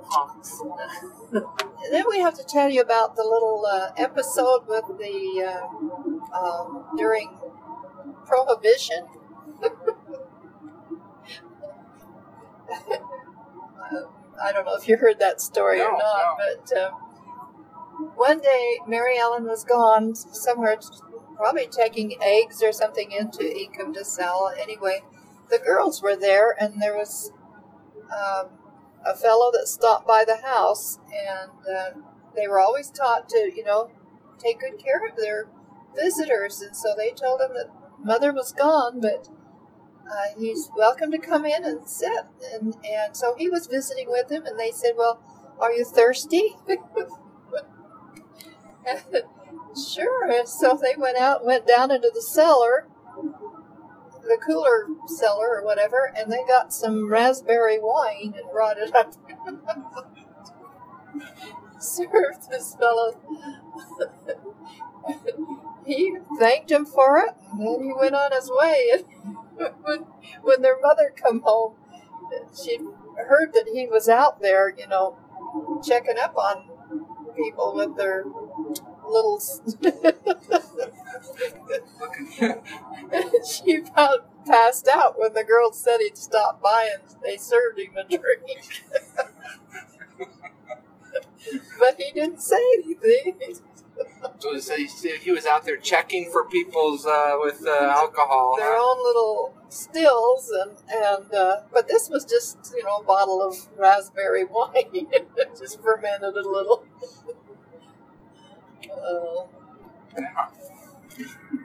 And then we have to tell you about the little episode with the during Prohibition. I don't know if you heard that story or not, but one day Mary Ellen was gone somewhere, probably taking eggs or something into Ecum to sell. Anyway, the girls were there, and there was a fellow that stopped by the house, and they were always taught to, take good care of their visitors, and so they told him that Mother was gone, but he's welcome to come in and sit, and so he was visiting with him, and they said, well, are you thirsty? Sure. And so they went down into the cellar, the cooler cellar or whatever, and they got some raspberry wine and brought it up. Served this fellow. He thanked him for it, and then he went on his way. And when their mother come home, she heard that he was out there, checking up on people with their little. She about passed out when the girl said he'd stop by and they served him a drink. But he didn't say anything. So he was out there checking for people's with alcohol. Their own little stills, and but this was just a bottle of raspberry wine. It just fermented a little.